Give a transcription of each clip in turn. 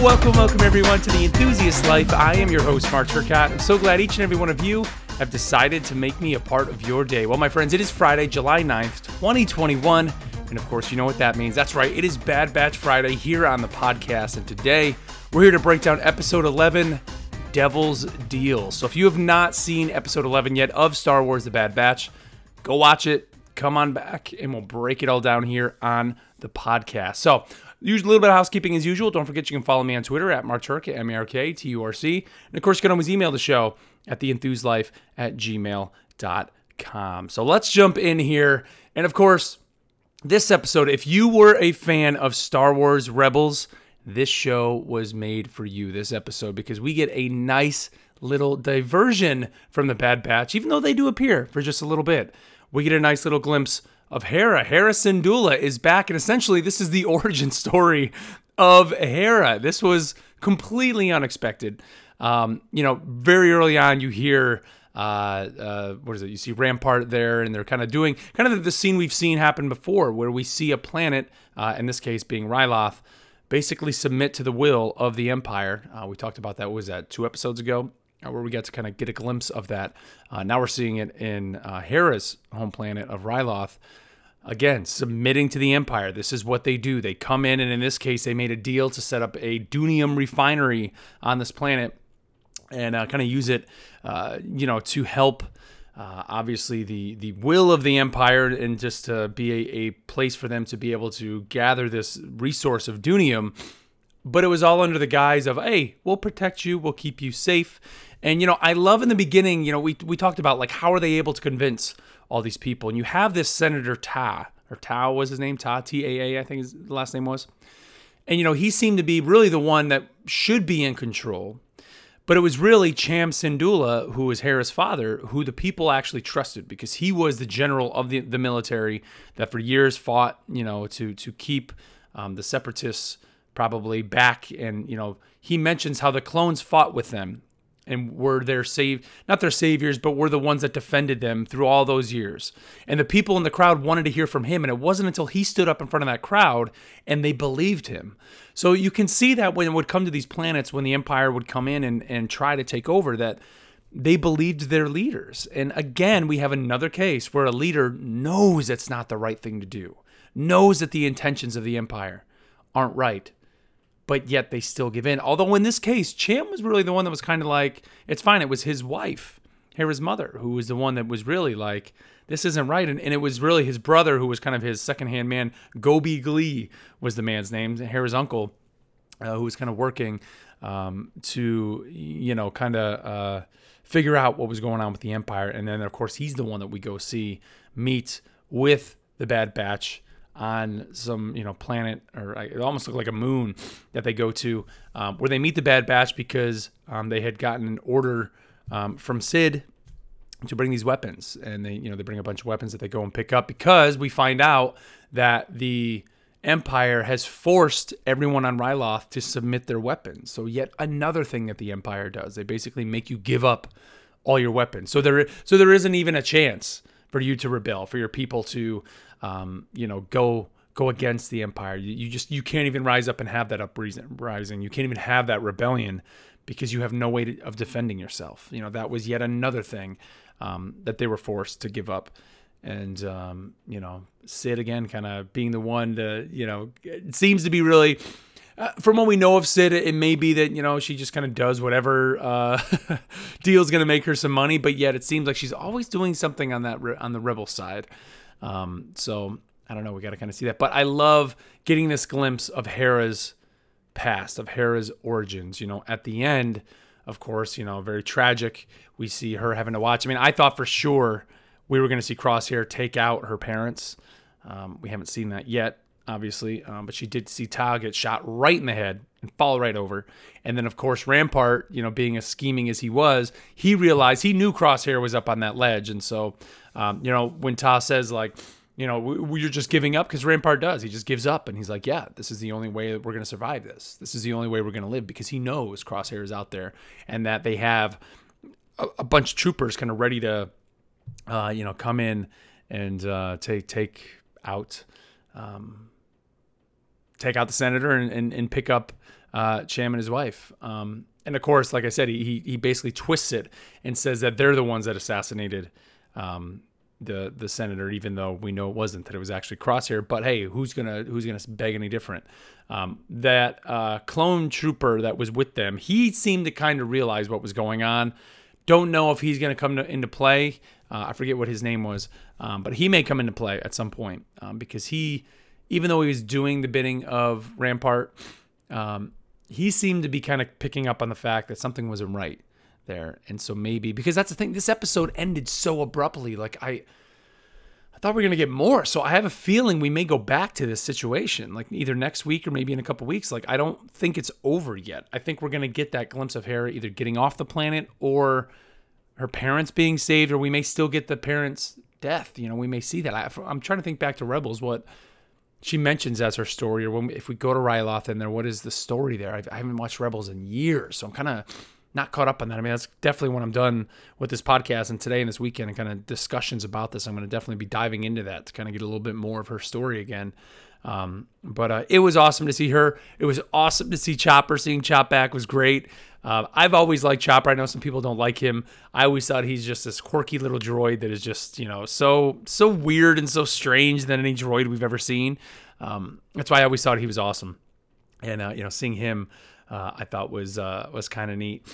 Welcome everyone to The Enthusiast Life. I am your host, Mark Turcotte. I'm so glad each and every one of you have decided to make me a part of your day. Well, my friends, it is Friday, July 9th, 2021. And of course, you know what that means. That's right, it is Bad Batch Friday here on the podcast. And today, we're here to break down episode 11, Devil's Deal. So if you have not seen episode 11 yet of Star Wars The Bad Batch, go watch it, come on back, and we'll break it all down here on the podcast. So, usually a little bit of housekeeping as usual. Don't forget you can follow me on Twitter at MarkTurc, MarkTurc. And of course, you can always email the show at theenthusedlife@gmail.com. So let's jump in here. And of course, this episode, if you were a fan of Star Wars Rebels, this show was made for you, this episode, because we get a nice little diversion from the Bad Batch, even though they do appear for just a little bit. We get a nice little glimpse of Hera. Hera Syndulla is back, and essentially this is the origin story of Hera. This was completely unexpected. Very early on, you hear, you see Rampart there, and they're kind of doing the scene we've seen happen before, where we see a planet, in this case being Ryloth, basically submit to the will of the Empire. We talked about that, what was that, 2 episodes ago? Where we got to kind of get a glimpse of that. Now we're seeing it in Hera's home planet of Ryloth. Again, submitting to the Empire. This is what they do. They come in, and in this case, they made a deal to set up a Dunium refinery on this planet and kind of use it, to help, obviously, the will of the Empire, and just to be a place for them to be able to gather this resource of Dunium. But it was all under the guise of, hey, we'll protect you, we'll keep you safe. And, I love in the beginning, we talked about, like, how are they able to convince all these people? And you have this Senator Ta, or Tao was his name, Ta, T-A-A, I think his last name was. And, he seemed to be really the one that should be in control. But it was really Cham Syndulla, who was Hera's father, who the people actually trusted, because he was the general of the military that for years fought, to keep the Separatists probably back. And, he mentions how the clones fought with them and were not their saviors, but were the ones that defended them through all those years. And the people in the crowd wanted to hear from him. And it wasn't until he stood up in front of that crowd and they believed him. So you can see that when it would come to these planets, when the Empire would come in and try to take over, that they believed their leaders. And again, we have another case where a leader knows it's not the right thing to do, knows that the intentions of the Empire aren't right, but yet they still give in. Although in this case, Cham was really the one that was kind of like, it's fine. It was his wife, Hera's mother, who was the one that was really like, this isn't right. And it was really his brother who was kind of his secondhand man. Gobi Glee was the man's name, Hera's uncle, who was kind of working to, figure out what was going on with the Empire. And then, of course, he's the one that we go see meet with the Bad Batch on some, planet, or it almost looked like a moon that they go to, where they meet the Bad Batch because they had gotten an order from Sid to bring these weapons. And they bring a bunch of weapons that they go and pick up, because we find out that the Empire has forced everyone on Ryloth to submit their weapons. So yet another thing that the Empire does, they basically make you give up all your weapons. So there isn't even a chance for you to rebel, for your people to go against the Empire. You can't even rise up and have that uprising. You can't even have that rebellion, because you have no way of defending yourself. That was yet another thing that they were forced to give up. And, Sid, again, kind of being the one to, it seems to be really, from what we know of Sid, it may be that, she just kind of does whatever deal's going to make her some money. But yet it seems like she's always doing something on the rebel side. So I don't know. We got to kind of see that. But I love getting this glimpse of Hera's past, of Hera's origins. At the end, of course, very tragic. We see her having to watch. I mean, I thought for sure we were going to see Crosshair take out her parents. We haven't seen that yet, obviously. But she did see Tao get shot right in the head and fall right over. And then, of course, Rampart, being as scheming as he was, he realized, he knew Crosshair was up on that ledge. And so, when Ta says, like, you're just giving up, because Rampart does. He just gives up, and he's like, yeah, this is the only way that we're going to survive this. This is the only way we're going to live, because he knows Crosshair is out there, and that they have a bunch of troopers kind of ready to, come in and take out the senator and pick up Cham and his wife. And of course, like I said, he basically twists it and says that they're the ones that assassinated the senator, even though we know it wasn't, that it was actually Crosshair. But hey, who's gonna beg any different? That clone trooper that was with them, he seemed to kind of realize what was going on. Don't know if he's gonna come into play. I forget what his name was, but he may come into play at some point because even though he was doing the bidding of Rampart, he seemed to be kind of picking up on the fact that something wasn't right there. And so maybe, because that's the thing, this episode ended so abruptly. Like I thought we were going to get more. So I have a feeling we may go back to this situation, like either next week or maybe in a couple weeks. Like, I don't think it's over yet. I think we're going to get that glimpse of Hera either getting off the planet or her parents being saved, or we may still get the parents' death. You know, we may see that. I'm trying to think back to Rebels, what she mentions as her story, or if we go to Ryloth in there, what is the story there? I haven't watched Rebels in years, so I'm kind of not caught up on that. I mean, that's definitely when I'm done with this podcast and today and this weekend and kind of discussions about this, I'm going to definitely be diving into that to kind of get a little bit more of her story again. But it was awesome to see her. It was awesome to see Chopper. Seeing Chop back was great. I've always liked Chopper. I know some people don't like him. I always thought he's just this quirky little droid that is just, so weird and so strange than any droid we've ever seen. That's why I always thought he was awesome. And, seeing him, I thought was kind of neat.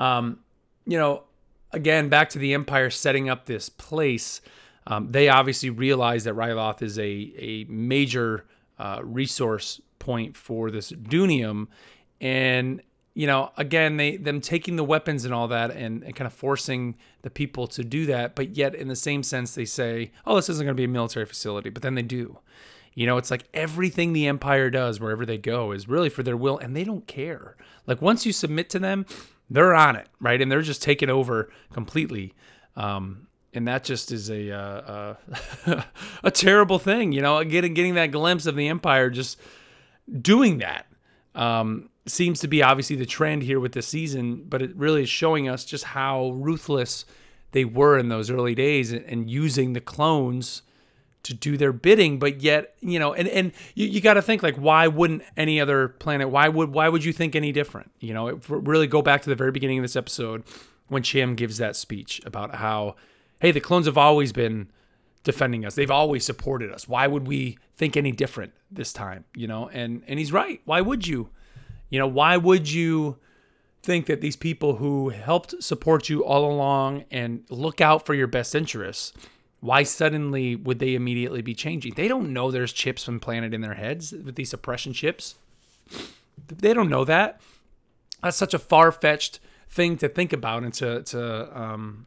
Again, back to the Empire setting up this place. They obviously realize that Ryloth is a major resource point for this Dunium. And, again, them taking the weapons and all that and kind of forcing the people to do that. But yet, in the same sense, they say, oh, this isn't going to be a military facility. But then they do. It's like everything the Empire does wherever they go is really for their will, and they don't care. Like, once you submit to them, they're on it, right? And they're just taking over completely. And that just is a terrible thing, getting that glimpse of the Empire just doing that. Seems to be obviously the trend here with this season, but it really is showing us just how ruthless they were in those early days and using the clones to do their bidding. But yet, and you got to think, like, why wouldn't any other planet, why would you think any different? Really go back to the very beginning of this episode when Cham gives that speech about how, hey, the clones have always been defending us. They've always supported us. Why would we think any different this time? And he's right. Why would you? Why would you think that these people who helped support you all along and look out for your best interests, why suddenly would they immediately be changing? They don't know there's chips implanted in their heads with these suppression chips. They don't know that. That's such a far-fetched thing to think about and to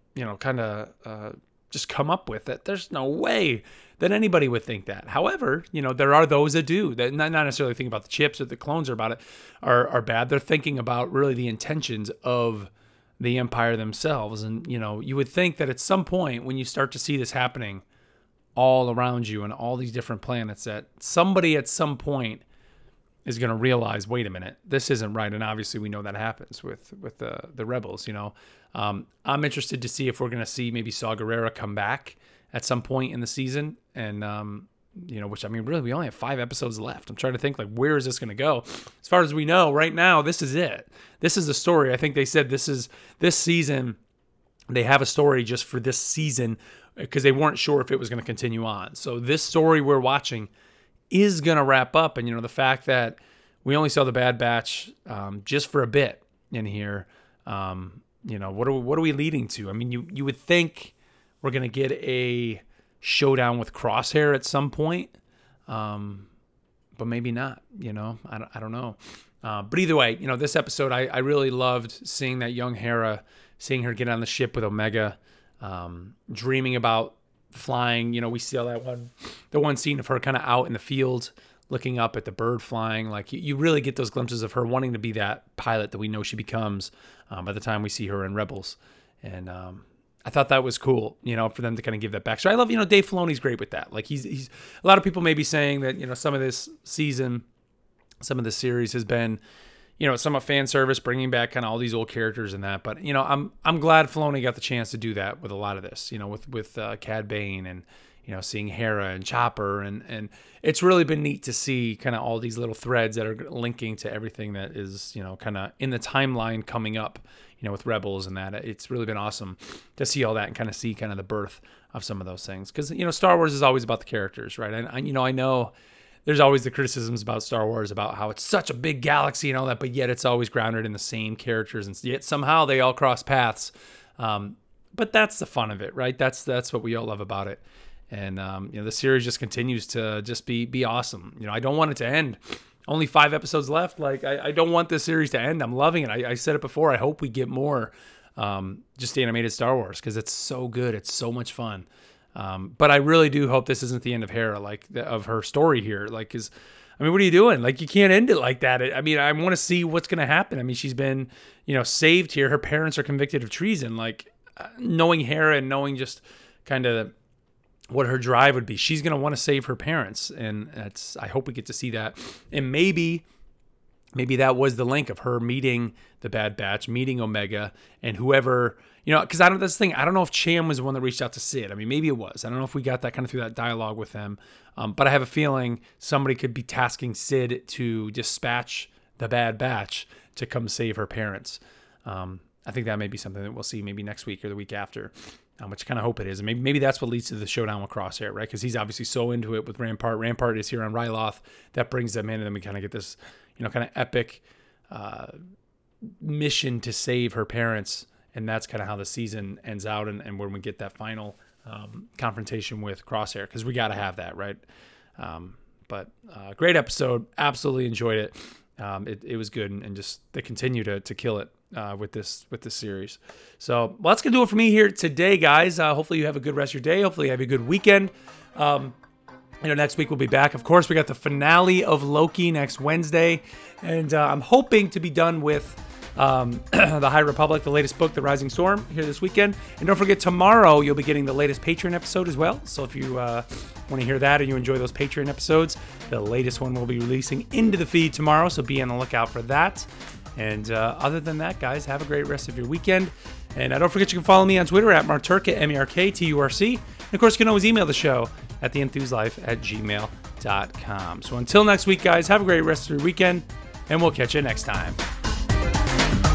just come up with it. There's no way that anybody would think that. However, there are those that do, that not necessarily think about the chips or the clones are bad. They're thinking about really the intentions of the Empire themselves. And, you would think that at some point when you start to see this happening all around you and all these different planets, that somebody at some point is going to realize, wait a minute, this isn't right. And obviously we know that happens with the Rebels, I'm interested to see if we're going to see maybe Saw Gerrera come back at some point in the season. And, which, I mean, really, we only have 5 episodes left. I'm trying to think, like, where is this going to go? As far as we know right now, this is it. This is the story. I think they said this season, they have a story just for this season because they weren't sure if it was going to continue on. So this story we're watching is going to wrap up. And, the fact that we only saw the Bad Batch just for a bit in here, what are we leading to? I mean, you would think we're going to get a showdown with Crosshair at some point, but maybe not, I don't know. But either way, this episode, I really loved seeing that young Hera, seeing her get on the ship with Omega, dreaming about flying. We see all the one scene of her kind of out in the field looking up at the bird flying. Like, you really get those glimpses of her wanting to be that pilot that we know she becomes by the time we see her in Rebels. And I thought that was cool, for them to kind of give that back. So I love, Dave Filoni's great with that. Like, he's a lot of people may be saying that, some of this season, some of this series has been, somewhat fan service, bringing back kind of all these old characters and that. But, I'm glad Filoni got the chance to do that with a lot of this, with Cad Bane and, seeing Hera and Chopper, and it's really been neat to see kind of all these little threads that are linking to everything that is, kind of in the timeline coming up, with Rebels and that. It's really been awesome to see all that and kind of see kind of the birth of some of those things. Because, Star Wars is always about the characters, right? And, I know there's always the criticisms about Star Wars about how it's such a big galaxy and all that, but yet it's always grounded in the same characters, and yet somehow they all cross paths. But that's the fun of it, right? That's what we all love about it. And, the series just continues to just be awesome. I don't want it to end. Only 5 episodes left. Like, I don't want this series to end. I'm loving it. I said it before. I hope we get more just animated Star Wars, because it's so good. It's so much fun. But I really do hope this isn't the end of Hera, of her story here. What are you doing? You can't end it like that. I want to see what's going to happen. She's been, saved here. Her parents are convicted of treason. Knowing Hera and knowing just kind of what her drive would be, she's going to want to save her parents. And I hope we get to see that. And maybe that was the link of her meeting the Bad Batch, meeting Omega, and whoever, because that's the thing. I don't know if Cham was the one that reached out to Sid. Maybe it was. I don't know if we got that kind of through that dialogue with them. But I have a feeling somebody could be tasking Sid to dispatch the Bad Batch to come save her parents. I think that may be something that we'll see maybe next week or the week after, which I kind of hope it is. And maybe that's what leads to the showdown with Crosshair, right? Because he's obviously so into it with Rampart. Rampart is here on Ryloth. That brings them in, and then we kind of get this, kind of epic mission to save her parents. And that's kind of how the season ends out, and when we get that final confrontation with Crosshair, because we got to have that, right? But great episode. Absolutely enjoyed it. It was good, and just they continue to kill it with this series. So that's gonna do it for me here today, guys. Hopefully you have a good rest of your day. Hopefully you have a good weekend. Next week we'll be back. Of course, we got the finale of Loki next Wednesday, and I'm hoping to be done with the High Republic, the latest book, The Rising Storm, here this weekend. And don't forget, tomorrow you'll be getting the latest Patreon episode as well. So if you want to hear that and you enjoy those Patreon episodes, the latest one will be releasing into the feed tomorrow. So be on the lookout for that. And other than that, guys, have a great rest of your weekend. And don't forget, you can follow me on Twitter at Marturca, MERKTURC. And of course, you can always email the show at theenthuselife@gmail.com. So until next week, guys, have a great rest of your weekend, and we'll catch you next time.